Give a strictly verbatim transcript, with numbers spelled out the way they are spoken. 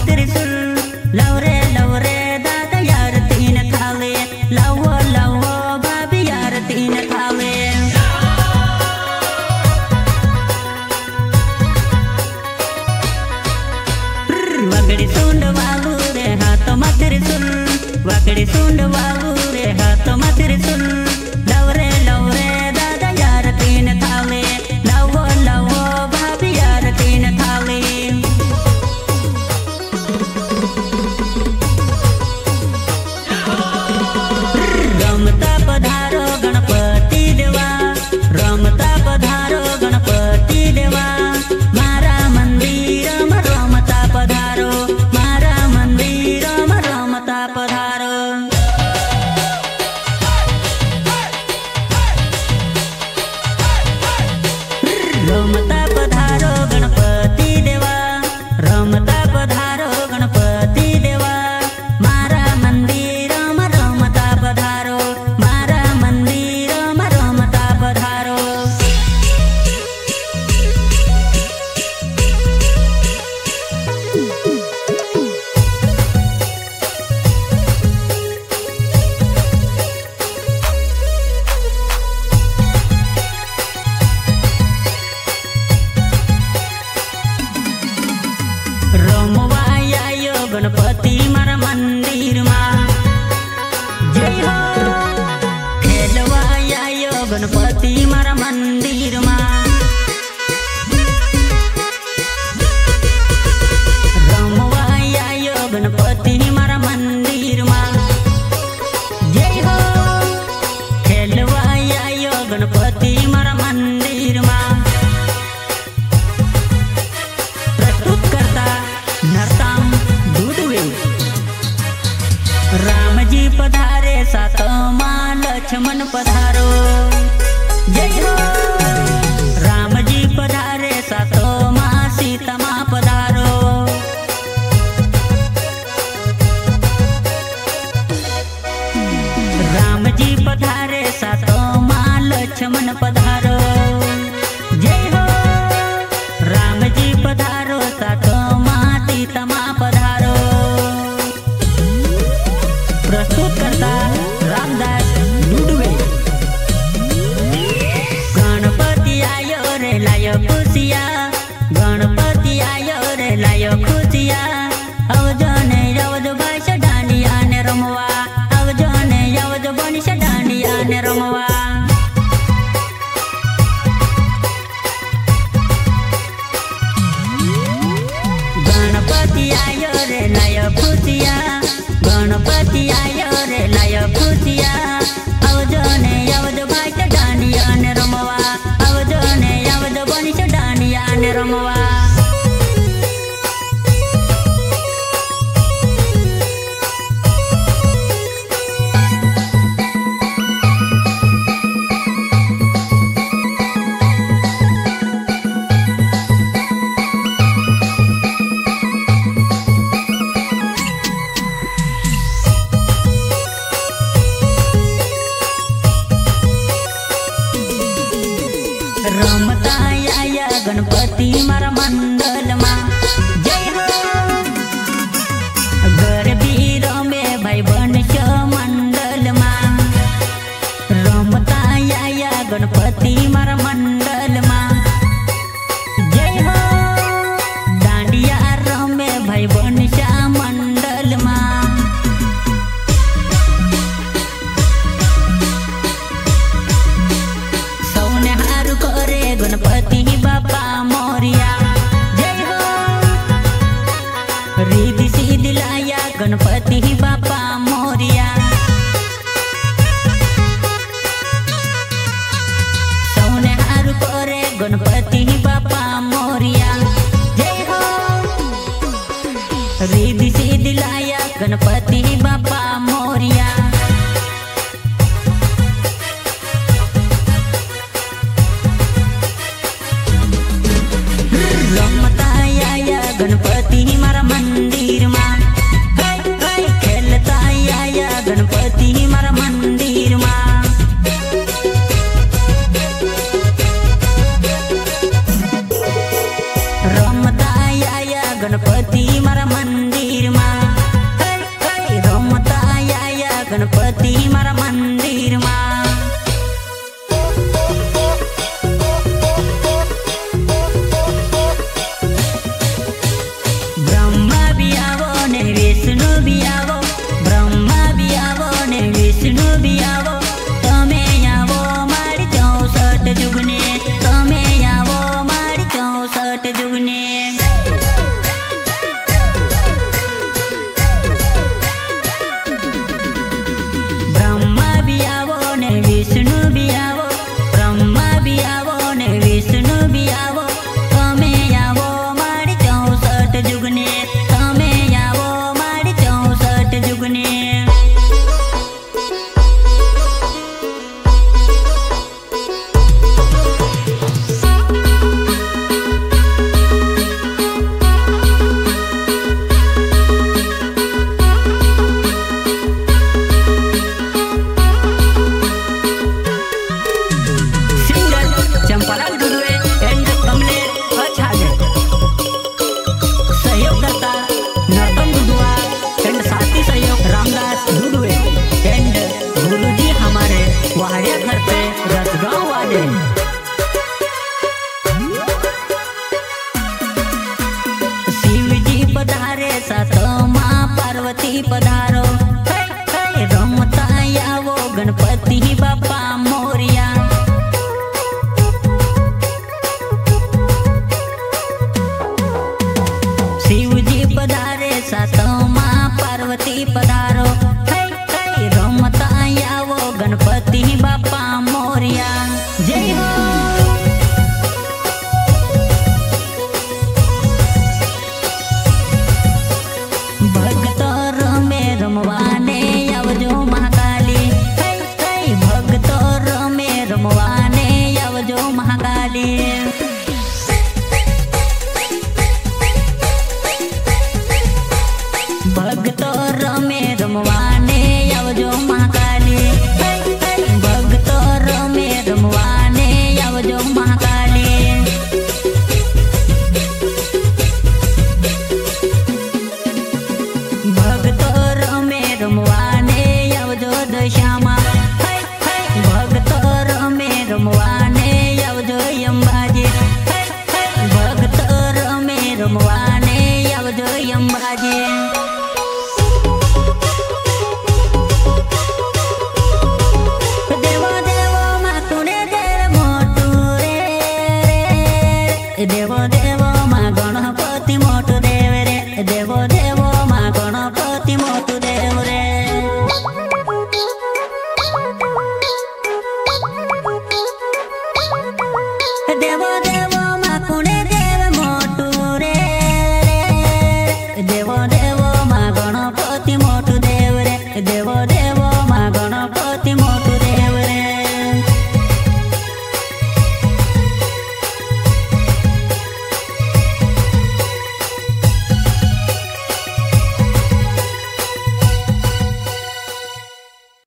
त्रिशूल लवरे लवरे दादा यार तीन थाले लवो लवो भाभी यार तीन थाले वाकडी सोंड वालू रे हाथ में त्रिशूल वाकडी सोंड वालू रे हाथ में त्रिशूल लवरे लवरे दादा यार तीन थाले लवो लवो भाभी यार तीन थाले रमता पधारो गणपति देवा रमता पधारो गणपति देवा मारा मंदिर में रमता पधारो मारा मंदिर में रमता पधारो रमता पधारो गणपति देवा रमता पधारो गणपति देवा मारा मंदिर में रमता पधारो मारा मंदिर में रमता पधारो रमवायो गणपति मारा मंदिर में जय हो खेलवायो गणपति मारा मंदिर में रमवायो गणपति मारा मंदिर में जय हो खेलवायो गणपति मारा मंदिर में प्रस्तुत करता नरताम दुधवे राम जी पधारे सात माँ लक्ष्मण पधारो जय हो राम जी पधारे सात माँ सीता माँ पधारो राम जी पधारे सात माँ लक्ष्मण पधारो जय हो राम जी पधारो सात माँ सीता माँ पधारो प्रस्तुत करता रामदास दुधवे गणपति आयो रे लायो खुशिया गणपति आयो रे लायो खुशिया आवजो ने आवजो भाई से डांडिया ने रमवा आवजो ने आवजो बनी से डांडिया ने रमवा गणपति आयो रे लायो खुशिया गणपति आयो रे लायो खुशिया आवजो ने आवजो भाई से डांडिया ने रमवा आवजो ने आवजो बनी से डांडिया ने रमवा रमता आया गणपति मारा मंडल में जय हो घर भी रमे भाई बंश मंडल में रमता आया गणपति मारा मंडल में जय हो डांडिया रमे भाई बंश मंडल में गणपति बापा मोरिया जय हो रिद्धि सिद्धि लाया गणपति बापा मोरिया सौने हारू करे गणपति बापा मोरिया जय हो रिद्धि सिद्धि लाया गणपति बापा मोरिया रमता आया गणपति मारा मंदिर में खेलता आया गणपति मारा मंदिर में रमता आया गणपति गणपति मारा मंदिर मा रमता आया गणपति मारा मंदिर मा। ब्रह्मा भी आवो ने विष्णु भी आवो, ब्रह्मा भी आवो ने विष्णु भी आवो, तमे आवो मारी चौसठ जुगने, तमे आवो मारी चौसठ जुगने। ब्रह्मा भी आवो ने विष्णु भी आवो, ब्रह्मा भी आवो ने विष्णु भी आवो, तमे आवो मारी चौसठ जुगने, तमे आवो मारी चौसठ जुगने। चंपालाल दुदुए एंड कमलेर अछागे, सहयोगकर्ता नरतम दुदुआ एंड साथी सहयोग रामदास दुदुए एंड गुरुजी हमारे वाड़िया घर पे रसगांव वाले। शिव जी पधारे साथ माँ पार्वती पधारो, रमता आवो गणपति बापा मोरिया। शिव जी पधारे साथ